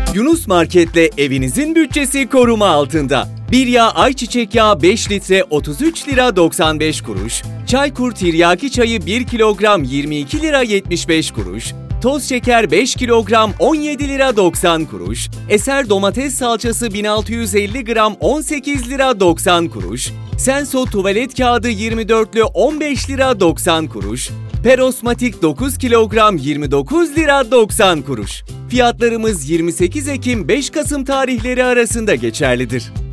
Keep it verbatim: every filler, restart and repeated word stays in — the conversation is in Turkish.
Yunus Market'le evinizin bütçesi koruma altında. Bir yağ ayçiçek yağı beş litre otuz üç lira doksan beş kuruş, Çaykur tiryaki çayı bir kilogram yirmi iki lira yetmiş beş kuruş, toz şeker beş kilogram on yedi lira doksan kuruş, Eser domates salçası bin altı yüz elli gram on sekiz lira doksan kuruş, Senso tuvalet kağıdı yirmi dörtlü on beş lira doksan kuruş, Perosmatik dokuz kilogram yirmi dokuz lira doksan kuruş. Fiyatlarımız yirmi sekiz Ekim beş Kasım tarihleri arasında geçerlidir.